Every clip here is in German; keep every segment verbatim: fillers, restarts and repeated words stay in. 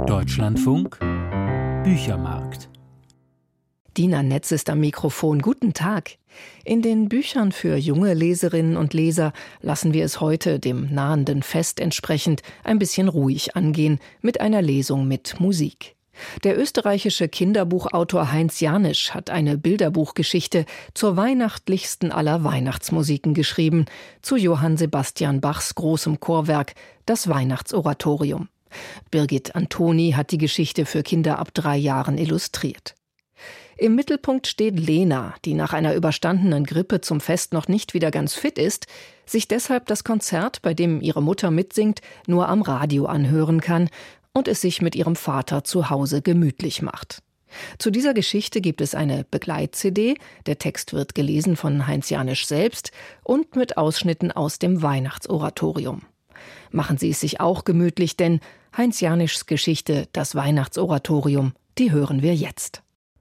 Deutschlandfunk Büchermarkt. Dina Netz ist am Mikrofon. Guten Tag. In den Büchern für junge Leserinnen und Leser lassen wir es heute, dem nahenden Fest entsprechend, ein bisschen ruhig angehen mit einer Lesung mit Musik. Der österreichische Kinderbuchautor Heinz Janisch hat eine Bilderbuchgeschichte zur weihnachtlichsten aller Weihnachtsmusiken geschrieben, zu Johann Sebastian Bachs großem Chorwerk Das Weihnachtsoratorium. Birgit Antoni hat die Geschichte für Kinder ab drei Jahren illustriert. Im Mittelpunkt steht Lena, die nach einer überstandenen Grippe zum Fest noch nicht wieder ganz fit ist, sich deshalb das Konzert, bei dem ihre Mutter mitsingt, nur am Radio anhören kann und es sich mit ihrem Vater zu Hause gemütlich macht. Zu dieser Geschichte gibt es eine Begleit-C D, der Text wird gelesen von Heinz Janisch selbst und mit Ausschnitten aus dem Weihnachtsoratorium. Machen Sie es sich auch gemütlich, denn Heinz Janischs Geschichte Das Weihnachtsoratorium, die hören wir jetzt.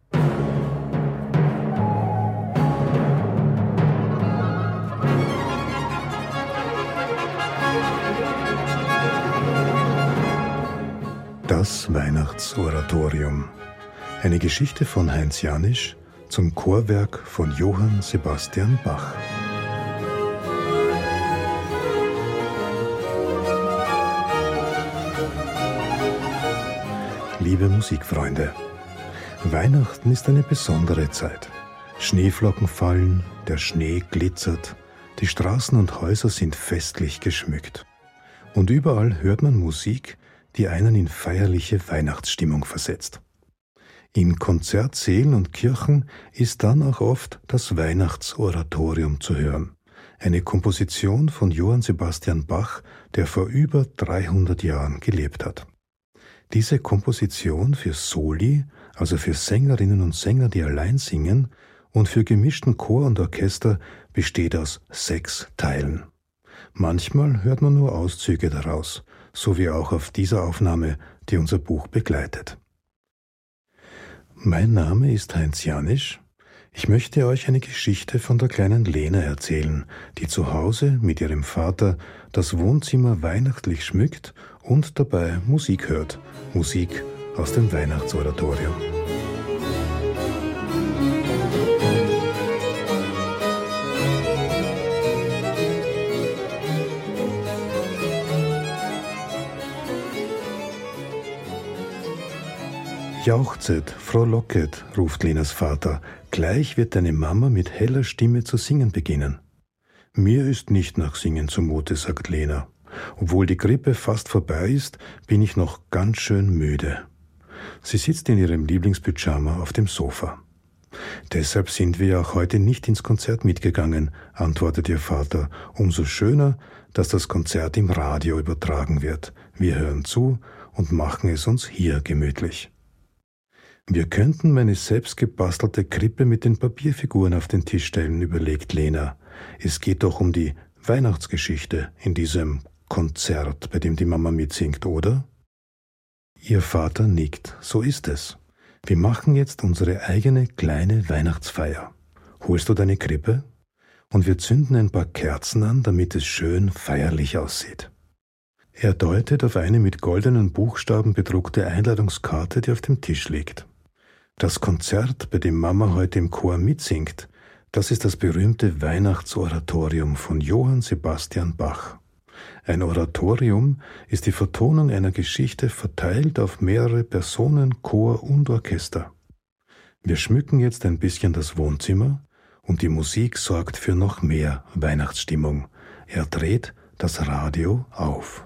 Das Weihnachtsoratorium. Eine Geschichte von Heinz Janisch zum Chorwerk von Johann Sebastian Bach. Liebe Musikfreunde, Weihnachten ist eine besondere Zeit. Schneeflocken fallen, der Schnee glitzert, die Straßen und Häuser sind festlich geschmückt. Und überall hört man Musik, die einen in feierliche Weihnachtsstimmung versetzt. In Konzertsälen und Kirchen ist dann auch oft das Weihnachtsoratorium zu hören. Eine Komposition von Johann Sebastian Bach, der vor über dreihundert Jahren gelebt hat. Diese Komposition für Soli, also für Sängerinnen und Sänger, die allein singen, und für gemischten Chor und Orchester besteht aus sechs Teilen. Manchmal hört man nur Auszüge daraus, so wie auch auf dieser Aufnahme, die unser Buch begleitet. Mein Name ist Heinz Janisch. Ich möchte euch eine Geschichte von der kleinen Lena erzählen, die zu Hause mit ihrem Vater das Wohnzimmer weihnachtlich schmückt und dabei Musik hört. Musik aus dem Weihnachtsoratorium. Jauchzet, frohlocket, ruft Lenas Vater, gleich wird deine Mama mit heller Stimme zu singen beginnen. Mir ist nicht nach Singen zumute, sagt Lena. Obwohl die Grippe fast vorbei ist, bin ich noch ganz schön müde. Sie sitzt in ihrem Lieblingspyjama auf dem Sofa. Deshalb sind wir auch heute nicht ins Konzert mitgegangen, antwortet ihr Vater. Umso schöner, dass das Konzert im Radio übertragen wird. Wir hören zu und machen es uns hier gemütlich. Wir könnten meine selbst gebastelte Krippe mit den Papierfiguren auf den Tisch stellen, überlegt Lena. Es geht doch um die Weihnachtsgeschichte in diesem Konzert, bei dem die Mama mitsingt, oder? Ihr Vater nickt. So ist es. Wir machen jetzt unsere eigene kleine Weihnachtsfeier. Holst du deine Krippe? Und wir zünden ein paar Kerzen an, damit es schön feierlich aussieht. Er deutet auf eine mit goldenen Buchstaben bedruckte Einladungskarte, die auf dem Tisch liegt. Das Konzert, bei dem Mama heute im Chor mitsingt, das ist das berühmte Weihnachtsoratorium von Johann Sebastian Bach. Ein Oratorium ist die Vertonung einer Geschichte verteilt auf mehrere Personen, Chor und Orchester. Wir schmücken jetzt ein bisschen das Wohnzimmer und die Musik sorgt für noch mehr Weihnachtsstimmung. Er dreht das Radio auf.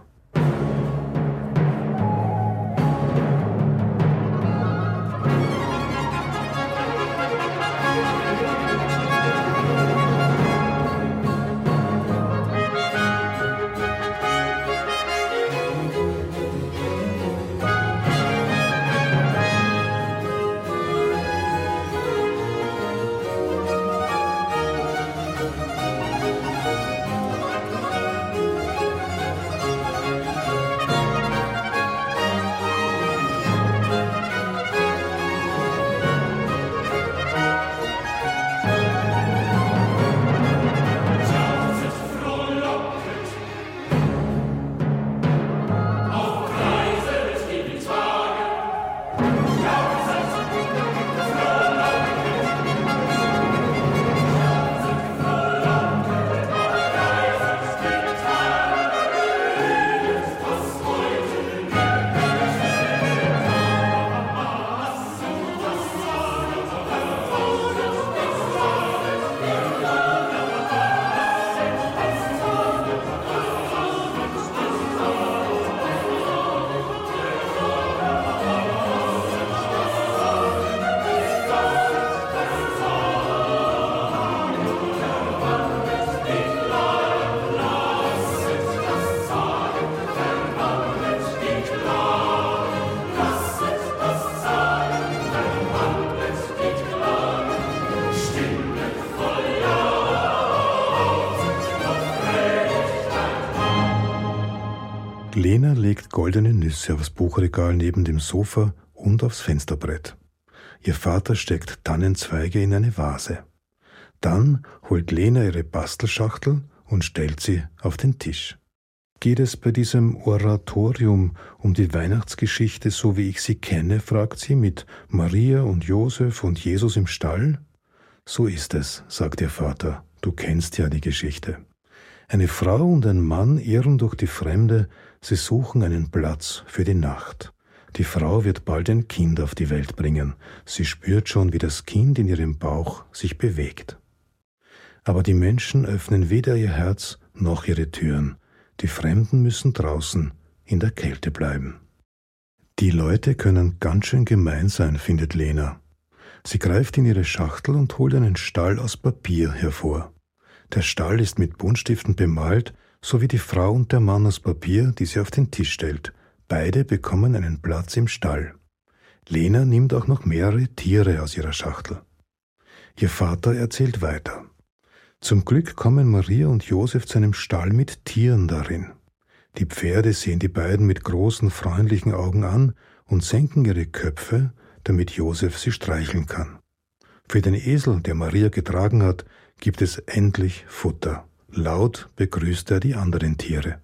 Lena legt goldene Nüsse aufs Buchregal neben dem Sofa und aufs Fensterbrett. Ihr Vater steckt Tannenzweige in eine Vase. Dann holt Lena ihre Bastelschachtel und stellt sie auf den Tisch. Geht es bei diesem Oratorium um die Weihnachtsgeschichte, so wie ich sie kenne, fragt sie, mit Maria und Josef und Jesus im Stall? So ist es, sagt ihr Vater, du kennst ja die Geschichte. Eine Frau und ein Mann irren durch die Fremde, sie suchen einen Platz für die Nacht. Die Frau wird bald ein Kind auf die Welt bringen. Sie spürt schon, wie das Kind in ihrem Bauch sich bewegt. Aber die Menschen öffnen weder ihr Herz noch ihre Türen. Die Fremden müssen draußen in der Kälte bleiben. Die Leute können ganz schön gemein sein, findet Lena. Sie greift in ihre Schachtel und holt einen Stall aus Papier hervor. Der Stall ist mit Buntstiften bemalt, so wie die Frau und der Mann aus Papier, die sie auf den Tisch stellt. Beide bekommen einen Platz im Stall. Lena nimmt auch noch mehrere Tiere aus ihrer Schachtel. Ihr Vater erzählt weiter. Zum Glück kommen Maria und Josef zu einem Stall mit Tieren darin. Die Pferde sehen die beiden mit großen, freundlichen Augen an und senken ihre Köpfe, damit Josef sie streicheln kann. Für den Esel, der Maria getragen hat, gibt es endlich Futter. Laut begrüßt er die anderen Tiere.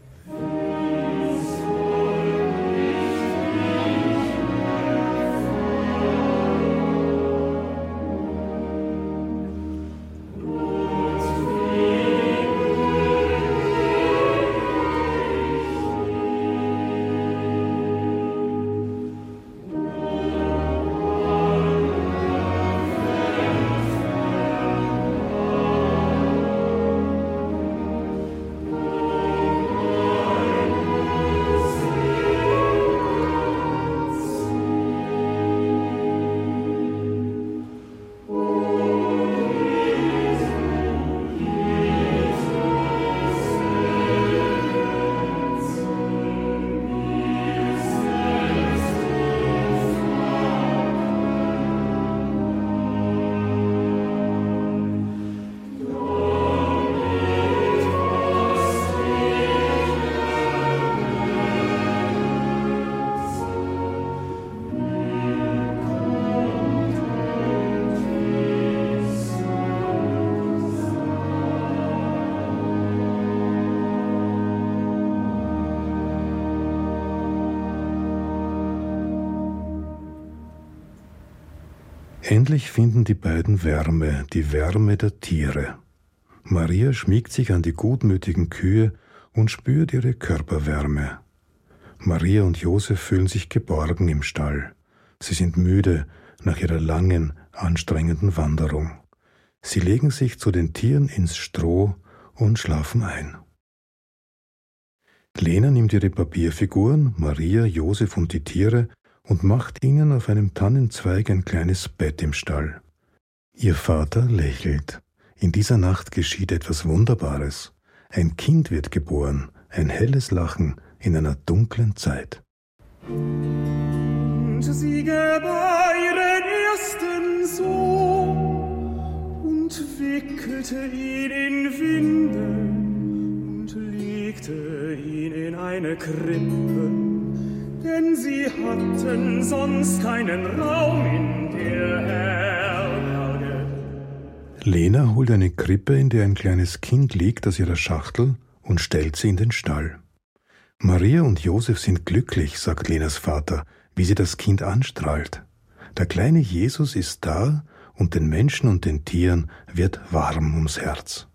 Endlich finden die beiden Wärme, die Wärme der Tiere. Maria schmiegt sich an die gutmütigen Kühe und spürt ihre Körperwärme. Maria und Josef fühlen sich geborgen im Stall. Sie sind müde nach ihrer langen, anstrengenden Wanderung. Sie legen sich zu den Tieren ins Stroh und schlafen ein. Lena nimmt ihre Papierfiguren, Maria, Josef und die Tiere, und macht ihnen auf einem Tannenzweig ein kleines Bett im Stall. Ihr Vater lächelt. In dieser Nacht geschieht etwas Wunderbares. Ein Kind wird geboren, ein helles Lachen in einer dunklen Zeit. Und sie gebar ihren ersten Sohn und wickelte ihn in Windeln und legte ihn in eine Krippe, denn sie hatten sonst keinen Raum in der Herberge. Lena holt eine Krippe, in der ein kleines Kind liegt, aus ihrer Schachtel und stellt sie in den Stall. Maria und Josef sind glücklich, sagt Lenas Vater, wie sie das Kind anstrahlt. Der kleine Jesus ist da und den Menschen und den Tieren wird warm ums Herz.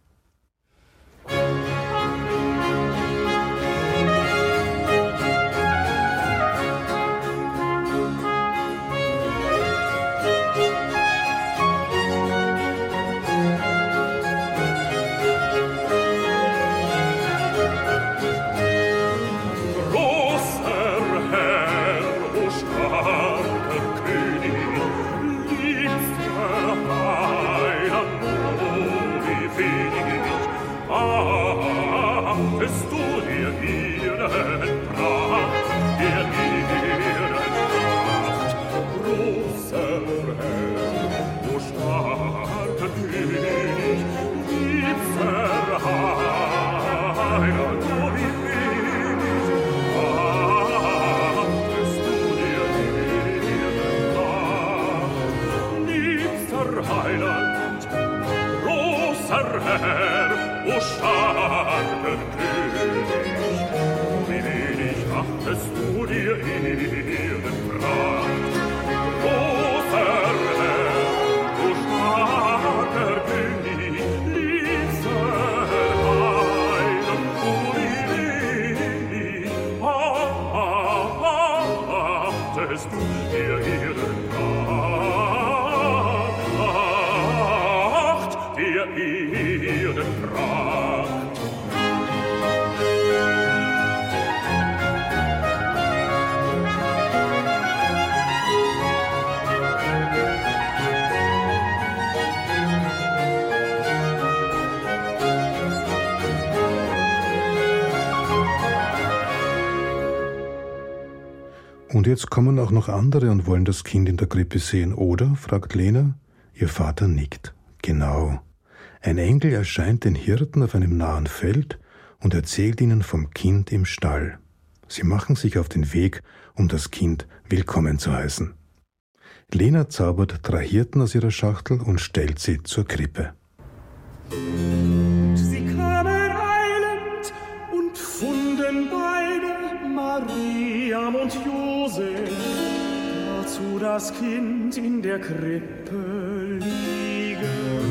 Fede Herr, o starker König, wie wenig achtest du dir Ehrenpracht. Großer Herr, o starker König, ließer Heil, o wie wenig achtest du dir Ehrenpracht, der Ehrenpracht. Und jetzt kommen auch noch andere und wollen das Kind in der Krippe sehen, oder? Fragt Lena. Ihr Vater nickt. Genau. Ein Engel erscheint den Hirten auf einem nahen Feld und erzählt ihnen vom Kind im Stall. Sie machen sich auf den Weg, um das Kind willkommen zu heißen. Lena zaubert drei Hirten aus ihrer Schachtel und stellt sie zur Krippe. Und sie kamen eilend und funden beide Mariam und Josef, dazu das Kind in der Krippe liegen.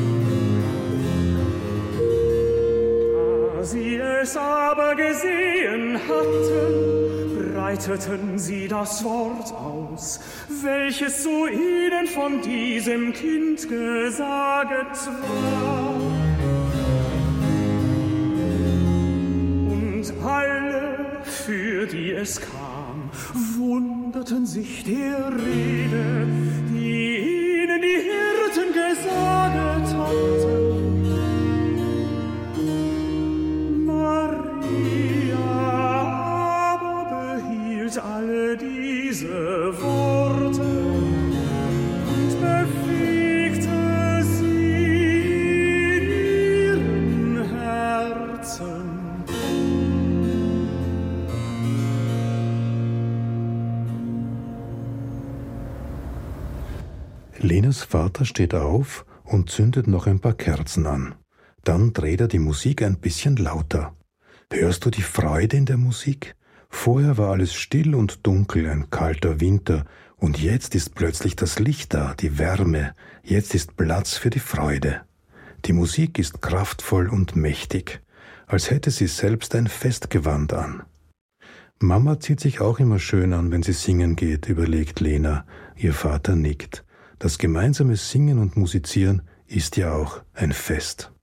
Da sie es aber gesehen hatten, breiteten sie das Wort aus, welches zu ihnen von diesem Kind gesaget war. Und alle, für die es kam, wunderten sich der Rede, die ihnen die Hirten gesaget hatten. Maria aber behielt alle diese Worte und bewegte sie in ihren Herzen. Lenas Vater steht auf und zündet noch ein paar Kerzen an. Dann dreht er die Musik ein bisschen lauter. Hörst du die Freude in der Musik? Vorher war alles still und dunkel, ein kalter Winter, und jetzt ist plötzlich das Licht da, die Wärme, jetzt ist Platz für die Freude. Die Musik ist kraftvoll und mächtig, als hätte sie selbst ein Festgewand an. Mama zieht sich auch immer schön an, wenn sie singen geht, überlegt Lena. Ihr Vater nickt. Das gemeinsame Singen und Musizieren ist ja auch ein Fest.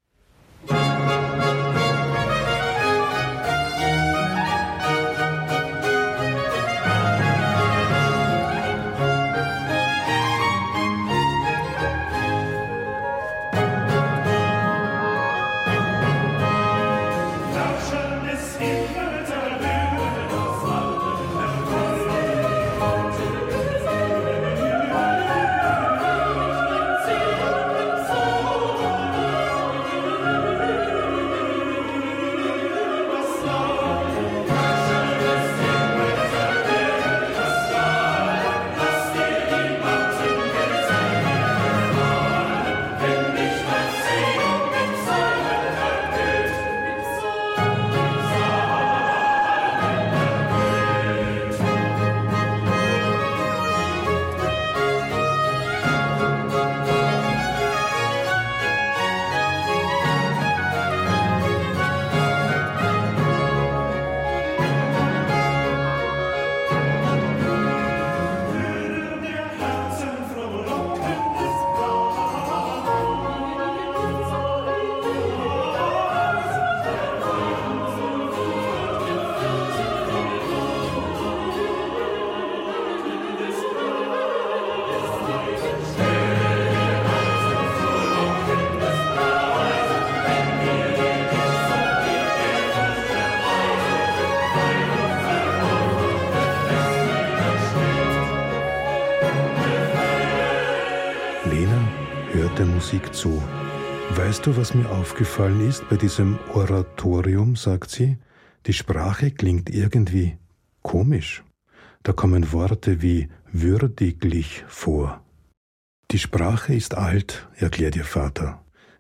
Der Musik zu. Weißt du, was mir aufgefallen ist bei diesem Oratorium, sagt sie? Die Sprache klingt irgendwie komisch. Da kommen Worte wie würdiglich vor. Die Sprache ist alt, erklärt ihr Vater.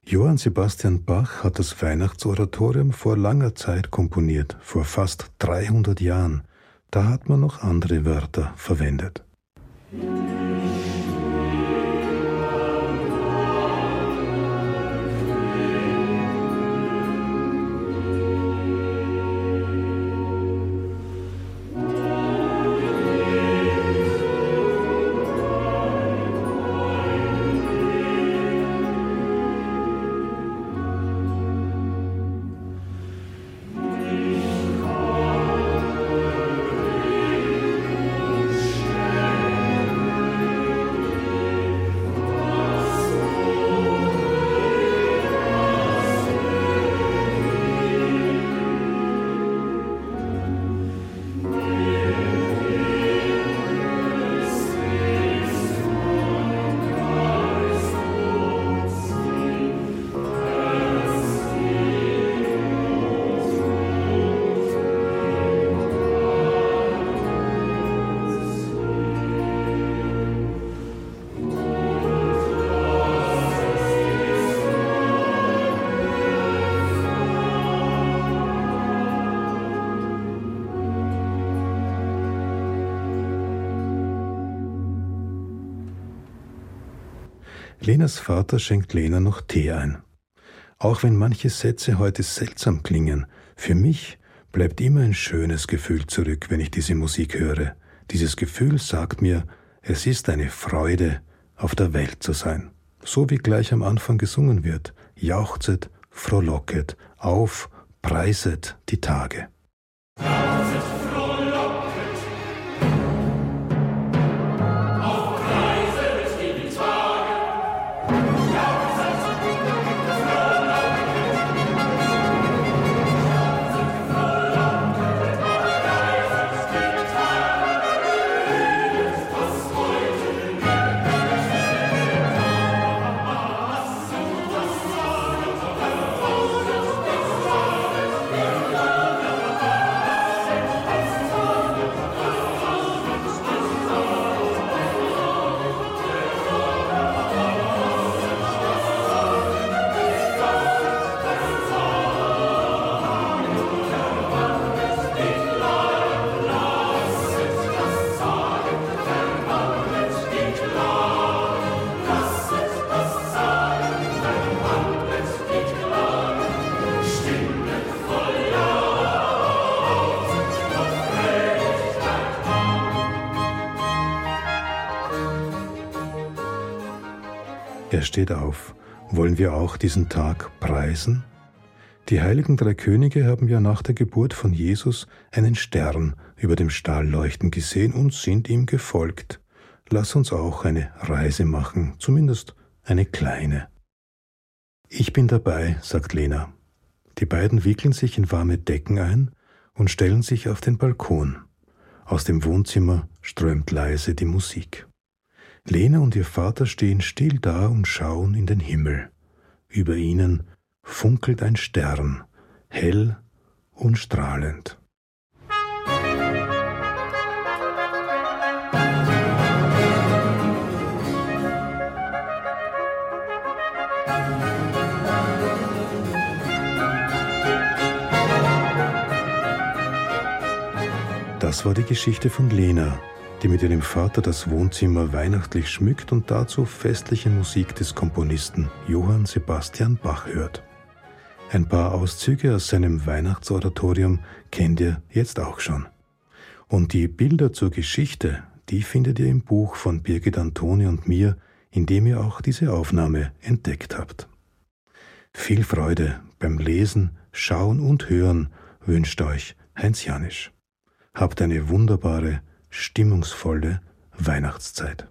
Johann Sebastian Bach hat das Weihnachtsoratorium vor langer Zeit komponiert, vor fast dreihundert Jahren. Da hat man noch andere Wörter verwendet. Lenas Vater schenkt Lena noch Tee ein. Auch wenn manche Sätze heute seltsam klingen, für mich bleibt immer ein schönes Gefühl zurück, wenn ich diese Musik höre. Dieses Gefühl sagt mir, es ist eine Freude, auf der Welt zu sein. So wie gleich am Anfang gesungen wird: Jauchzet, frohlocket, auf, preiset die Tage. Jauchzet, frohlocket, auf, preiset die Tage. Jauchzet, frohlocket, jauchzet, frohlocket, auf, preiset die Tage. Vieles, was heute in der Welt steht, was so das Sagen, erfordert des Tages. Er steht auf. Wollen wir auch diesen Tag preisen? Die heiligen drei Könige haben ja nach der Geburt von Jesus einen Stern über dem Stall leuchten gesehen und sind ihm gefolgt. Lass uns auch eine Reise machen, zumindest eine kleine. Ich bin dabei, sagt Lena. Die beiden wickeln sich in warme Decken ein und stellen sich auf den Balkon. Aus dem Wohnzimmer strömt leise die Musik. Lena und ihr Vater stehen still da und schauen in den Himmel. Über ihnen funkelt ein Stern, hell und strahlend. Das war die Geschichte von Lena, die mit ihrem Vater das Wohnzimmer weihnachtlich schmückt und dazu festliche Musik des Komponisten Johann Sebastian Bach hört. Ein paar Auszüge aus seinem Weihnachtsoratorium kennt ihr jetzt auch schon. Und die Bilder zur Geschichte, die findet ihr im Buch von Birgit Antoni und mir, in dem ihr auch diese Aufnahme entdeckt habt. Viel Freude beim Lesen, Schauen und Hören wünscht euch Heinz Janisch. Habt eine wunderbare, stimmungsvolle Weihnachtszeit.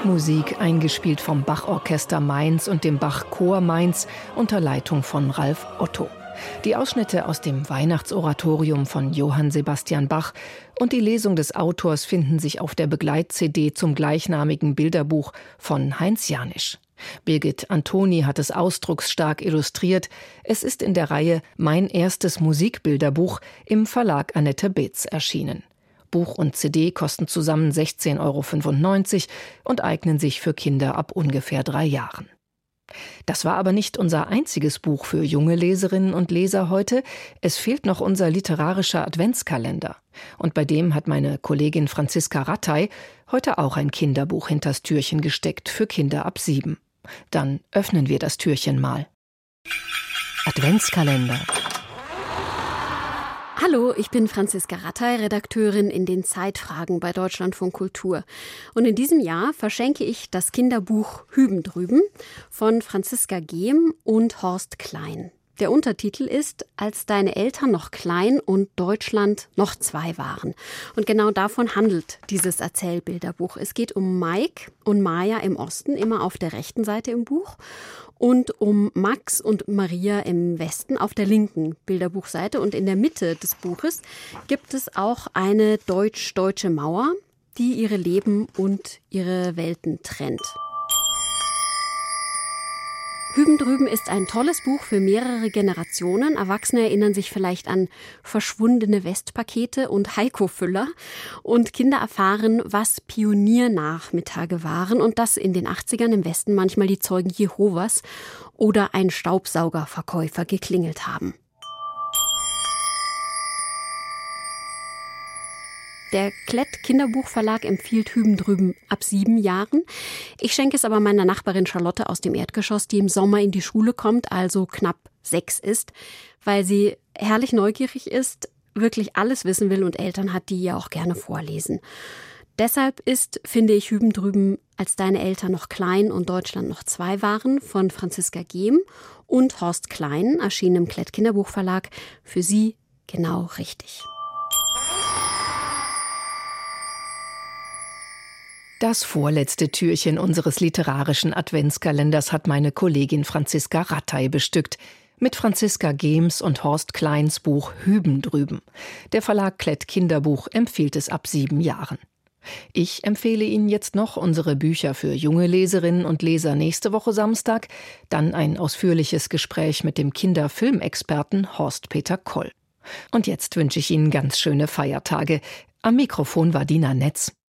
Liedmusik, eingespielt vom Bach-Orchester Mainz und dem Bach-Chor Mainz unter Leitung von Ralf Otto. Die Ausschnitte aus dem Weihnachtsoratorium von Johann Sebastian Bach und die Lesung des Autors finden sich auf der Begleit-C D zum gleichnamigen Bilderbuch von Heinz Janisch. Birgit Antoni hat es ausdrucksstark illustriert. Es ist in der Reihe Mein erstes Musikbilderbuch im Verlag Annette Beetz erschienen. Buch und C D kosten zusammen sechzehn Euro fünfundneunzig und eignen sich für Kinder ab ungefähr drei Jahren. Das war aber nicht unser einziges Buch für junge Leserinnen und Leser heute. Es fehlt noch unser literarischer Adventskalender. Und bei dem hat meine Kollegin Franziska Rattay heute auch ein Kinderbuch hinters Türchen gesteckt für Kinder ab sieben. Dann öffnen wir das Türchen mal. Adventskalender. Hallo, ich bin Franziska Rattay, Redakteurin in den Zeitfragen bei Deutschlandfunk Kultur. Und in diesem Jahr verschenke ich das Kinderbuch Hüben drüben von Franziska Gehm und Horst Klein. Der Untertitel ist Als deine Eltern noch klein und Deutschland noch zwei waren. Und genau davon handelt dieses Erzählbilderbuch. Es geht um Mike und Maja im Osten, immer auf der rechten Seite im Buch, und um Max und Maria im Westen auf der linken Bilderbuchseite. Und in der Mitte des Buches gibt es auch eine deutsch-deutsche Mauer, die ihre Leben und ihre Welten trennt. Hüben drüben ist ein tolles Buch für mehrere Generationen. Erwachsene erinnern sich vielleicht an verschwundene Westpakete und Heiko-Füller. Und Kinder erfahren, was Pioniernachmittage waren und dass in den achtzigern im Westen manchmal die Zeugen Jehovas oder ein Staubsaugerverkäufer geklingelt haben. Der Klett Kinderbuchverlag empfiehlt Hüben drüben ab sieben Jahren. Ich schenke es aber meiner Nachbarin Charlotte aus dem Erdgeschoss, die im Sommer in die Schule kommt, also knapp sechs ist, weil sie herrlich neugierig ist, wirklich alles wissen will und Eltern hat, die ihr auch gerne vorlesen. Deshalb ist, finde ich, Hüben drüben, als deine Eltern noch klein und Deutschland noch zwei waren, von Franziska Gehm und Horst Klein, erschienen im Klett Kinderbuchverlag, für sie genau richtig. Das vorletzte Türchen unseres literarischen Adventskalenders hat meine Kollegin Franziska Rattay bestückt. Mit Franziska Gehms und Horst Kleins Buch Hüben drüben. Der Verlag Klett Kinderbuch empfiehlt es ab sieben Jahren. Ich empfehle Ihnen jetzt noch unsere Bücher für junge Leserinnen und Leser nächste Woche Samstag, dann ein ausführliches Gespräch mit dem Kinderfilmexperten Horst-Peter Koll. Und jetzt wünsche ich Ihnen ganz schöne Feiertage. Am Mikrofon war Dina Netz.